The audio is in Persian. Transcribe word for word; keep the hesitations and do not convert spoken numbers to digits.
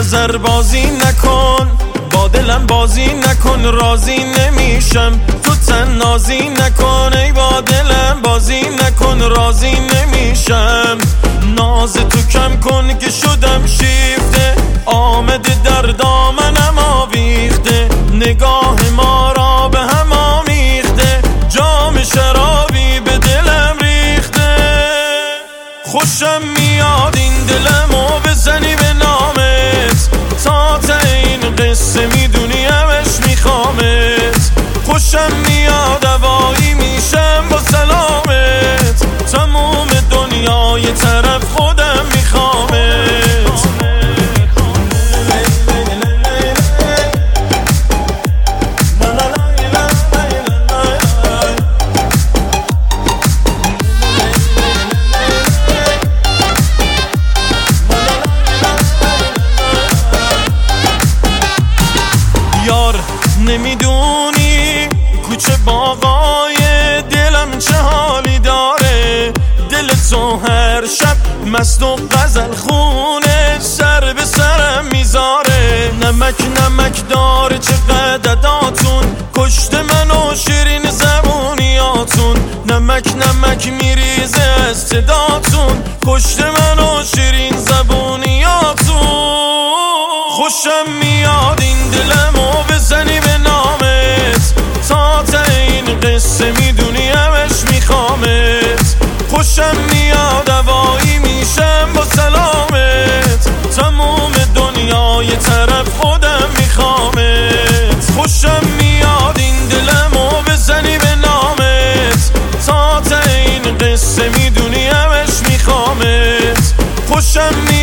نظر بازی نکن، با دلم بازی نکن، راضی نمیشم تو تنازی نکن. ای با دلم بازی نکن، راضی نمیشم. ناز تو کم کن که شدم شیفته، آمده در دامنم آویخته. نگاه ما را به هم آمیخته، جام شرابی به دلم ریخته. خوشم میاد این دلمو بزنی به نامت، تا تا این قصه میدونی همش میخوامت. خوشم میاد هوایی میشم با سلامت، تموم دنیا یه طرف خودم میخوامت. یار نمیدونی کوچه باغای دلم چه حالی داره، دل تو هر شب مست و غزل خونه سر به سرم میذاره. نمک نمک داره چقدر داداتون، کشت من و شیرین زبونیاتون. نمک نمک میریزه از صداتون، کشت من و شیرین زبونیاتون. خوشم میاد این دلمو بزنی به نامت، تا تا این قصه میدونی همش میخوامت. خوشم میاد هوایی میشم با سلامت، تموم دنیا یه طرف خودم میخوامت. خوشم میاد این دلمو بزنی به نامت، تا تا این قصه میدونی همش میخوامت. خوشم